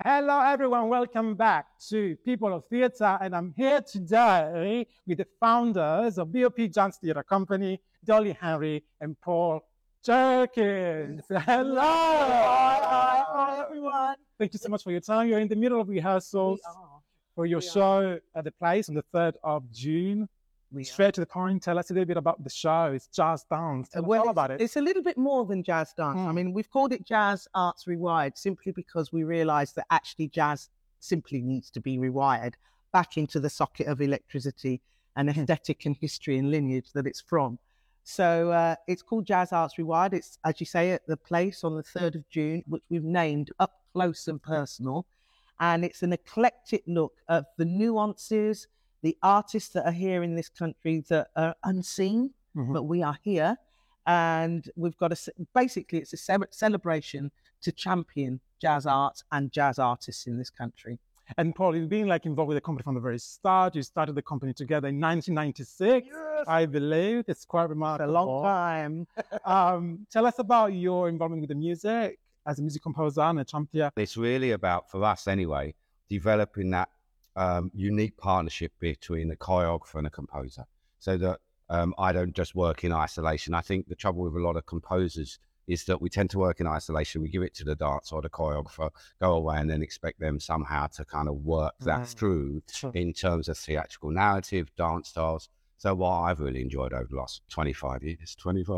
Hello, everyone. Welcome back to People of Theatre. And I'm here today with the founders of BOP John's Theatre Company, Dolly Henry and Paul Jerkins. Hello. Hi, everyone. Thank you so much for your time. You're in the middle of rehearsals for your show at the place on the 3rd of June. Straight to the point, tell us a little bit about the show. It's jazz dance. Tell us all about it. It's a little bit more than jazz dance. I mean, we've called it Jazz Arts Rewired simply because we realised that actually jazz simply needs to be rewired back into the socket of electricity and aesthetic and history and lineage that it's from. So it's called Jazz Arts Rewired. It's, as you say, at the place on the 3rd of June, which we've named Up Close and Personal. And it's an eclectic look at the nuances, the artists that are here in this country that are unseen, but we are here. And we've got basically, it's a celebration to champion jazz arts and jazz artists in this country. And Paul, you've been involved with the company from the very start. You started the company together in 1996, yes. I believe. It's quite remarkable. It's a long time. Tell us about your involvement with the music as a music composer and a champion. It's really about, for us anyway, developing that unique partnership between a choreographer and a composer, so that I don't just work in isolation. I think the trouble with a lot of composers is that we tend to work in isolation. We give it to the dancer or the choreographer, go away, and then expect them somehow to kind of work that through in terms of theatrical narrative, dance styles. So what I've really enjoyed over the last 25 years,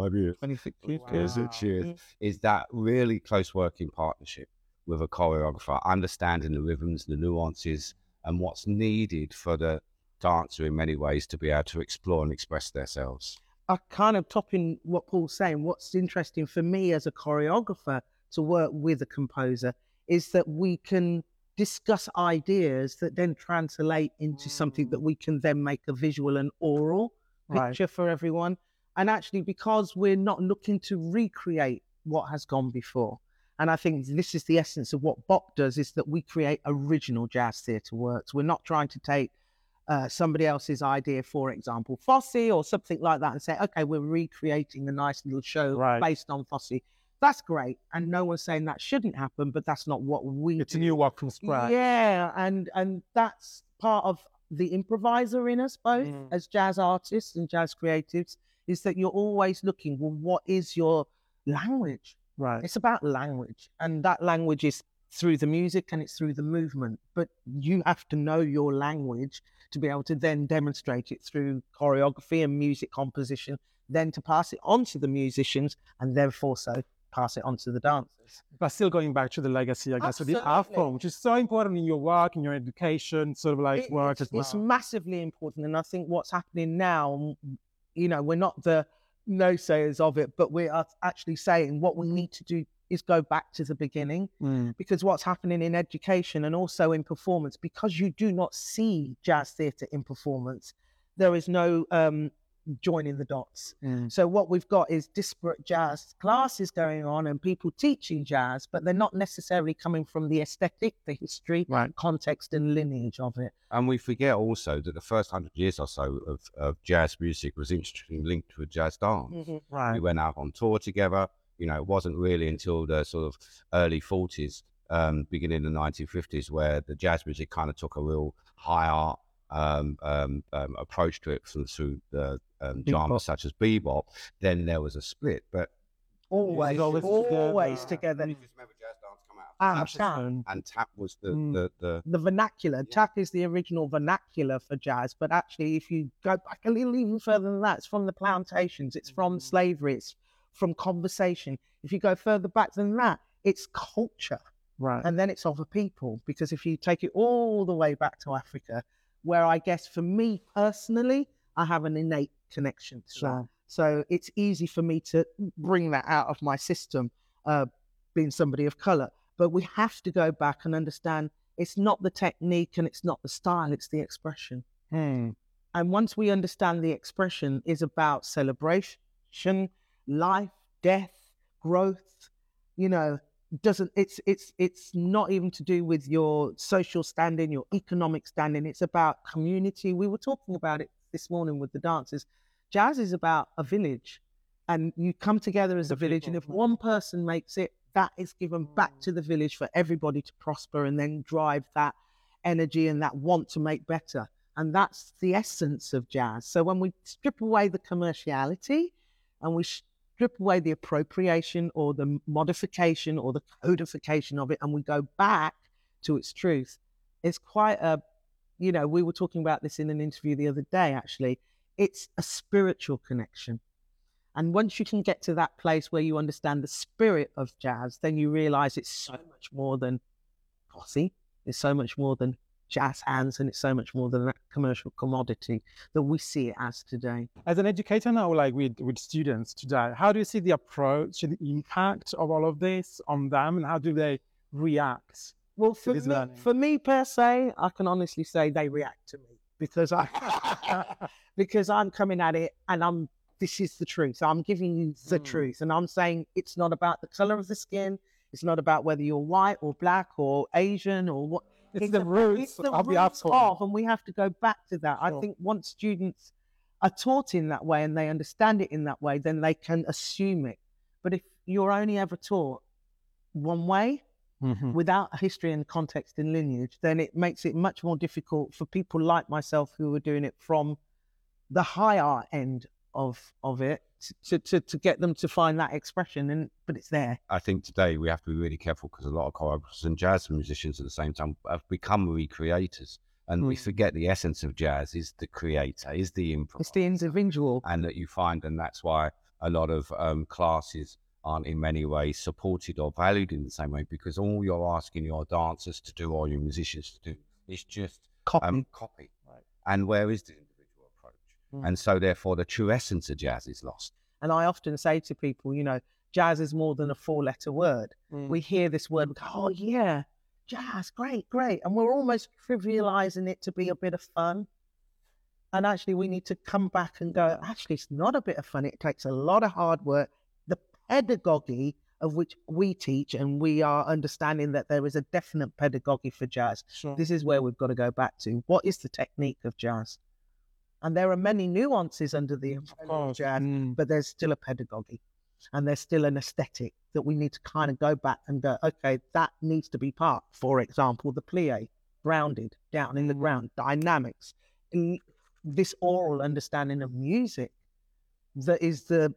26 years, is that really close working partnership with a choreographer, understanding the rhythms, the nuances, and what's needed for the dancer in many ways to be able to explore and express themselves. Kind of topping what Paul's saying, what's interesting for me as a choreographer to work with a composer is that we can discuss ideas that then translate into something that we can then make a visual and oral picture for everyone. And actually, because we're not looking to recreate what has gone before, and I think this is the essence of what BOP does, is that we create original jazz theatre works. We're not trying to take somebody else's idea, for example, Fosse or something like that, and say, okay, we're recreating a nice little show based on Fosse. That's great. And no one's saying that shouldn't happen, but that's not what we It's a new work from scratch. Yeah, and that's part of the improviser in us both as jazz artists and jazz creatives, is that you're always looking, well, what is your language? It's about language, and that language is through the music and it's through the movement. But you have to know your language to be able to then demonstrate it through choreography and music composition, then to pass it on to the musicians, and therefore so pass it on to the dancers. But still going back to the legacy, I guess, of the art form, which is so important in your work, in your education, work as well. It's massively important. And I think what's happening now, we're not the naysayers of it, but we are actually saying what we need to do is go back to the beginning, because what's happening in education and also in performance, because you do not see jazz theatre in performance, there is no joining the dots. So what we've got is disparate jazz classes going on and people teaching jazz, but they're not necessarily coming from the aesthetic, the history, context and lineage of it. And we forget also that the first 100 years or so of jazz music was interestingly linked with jazz dance. We went out on tour together. It wasn't really until the sort of early 40s, beginning of the 1950s, where the jazz music kind of took a real high art approach to it through the genres such as bebop. Then there was a split, but always together. You just remember jazz dance come out. Tap. And tap was the vernacular. Tap is the original vernacular for jazz, but actually, if you go back a little even further than that, it's from the plantations, it's from slavery, it's from conversation. If you go further back than that, it's culture, and then it's other people. Because if you take it all the way back to Africa, where I guess for me personally, I have an innate connection to that. So it's easy for me to bring that out of my system, being somebody of color. But we have to go back and understand it's not the technique and it's not the style, it's the expression. And once we understand the expression is about celebration, life, death, growth, it's not even to do with your social standing, your economic standing. It's about community. We were talking about it this morning with the dancers. Jazz is about a village, and you come together as a village, and if one person makes it, that is given back to the village for everybody to prosper and then drive that energy and that want to make better. And that's the essence of jazz. So when we strip away the commerciality and we strip away the appropriation or the modification or the codification of it, and we go back to its truth, it's quite a, we were talking about this in an interview the other day, actually. It's a spiritual connection. And once you can get to that place where you understand the spirit of jazz, then you realize it's so much more than glossy. It's so much more than jazz hands, and it's so much more than that commercial commodity that we see it as today. As an educator now, like with students today, how do you see the approach and the impact of all of this on them, and how do they react? Well, for me per se, I can honestly say they react to me because because I'm coming at it and this is the truth. I'm giving you the truth, and I'm saying it's not about the color of the skin. It's not about whether you're white or black or Asian or what. It's the roots of the apple. And we have to go back to that. Sure. I think once students are taught in that way and they understand it in that way, then they can assume it. But if you're only ever taught one way, without a history and context and lineage, then it makes it much more difficult for people like myself who are doing it from the higher end of it to get them to find that expression. But it's there. I think today we have to be really careful because a lot of choreographers and jazz musicians at the same time have become recreators. And we forget the essence of jazz is the creator, is the improviser. It's the individual. And that you find, and that's why a lot of classes aren't in many ways supported or valued in the same way, because all you're asking your dancers to do or your musicians to do is just copy. Right. And where is the individual approach? And so therefore the true essence of jazz is lost. And I often say to people, jazz is more than a 4-letter word. We hear this word, we go, oh yeah, jazz, great. And we're almost trivializing it to be a bit of fun. And actually we need to come back and go, actually, it's not a bit of fun. It takes a lot of hard work. The pedagogy of which we teach, and we are understanding that there is a definite pedagogy for jazz. Sure. This is where we've got to go back to. What is the technique of jazz? And there are many nuances under the of jazz, but there's still a pedagogy and there's still an aesthetic that we need to kind of go back and go, okay, that needs to be part. For example, the plie, grounded, down in the ground, dynamics, in this oral understanding of music that is the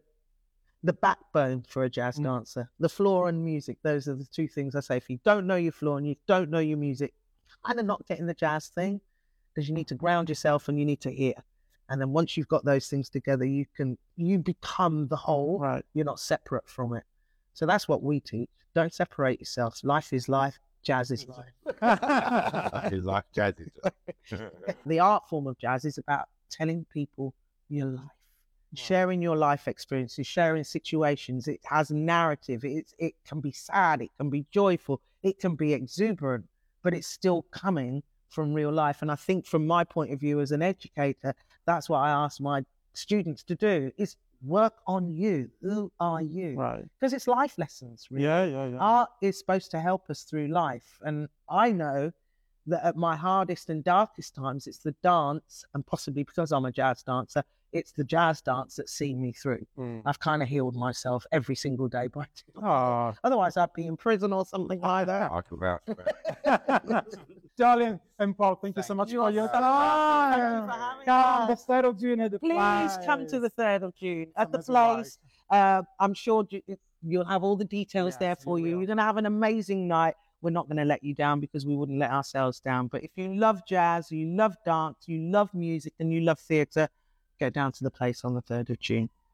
backbone for a jazz dancer. The floor and music, those are the two things I say. If you don't know your floor and you don't know your music, kind of not getting the jazz thing, because you need to ground yourself and you need to hear. And then once you've got those things together, you become the whole. Right. You're not separate from it. So that's what we teach. Don't separate yourselves. Life is life. Jazz is life. Life is life. Jazz is life. The art form of jazz is about telling people your life. Sharing your life experiences, sharing situations. It has narrative. It can be sad. It can be joyful. It can be exuberant, but it's still coming from real life. And I think from my point of view as an educator, that's what I ask my students to do, is work on you. Who are you? Right. Because it's life lessons, really. Yeah. Art is supposed to help us through life. And I know that at my hardest and darkest times, it's the dance, and possibly because I'm a jazz dancer, it's the jazz dance that's seen me through. I've kind of healed myself every single day by it. Otherwise, I'd be in prison or something like that. I can vouch for it. Darlene and Paul, thank you so much for your time. Come the 3rd of June at the place. Please come to the 3rd of June at the place. I'm sure you'll have all the details there for you. You're going to have an amazing night. We're not going to let you down because we wouldn't let ourselves down. But if you love jazz, you love dance, you love music, and you love theatre, get down to the place on the 3rd of June.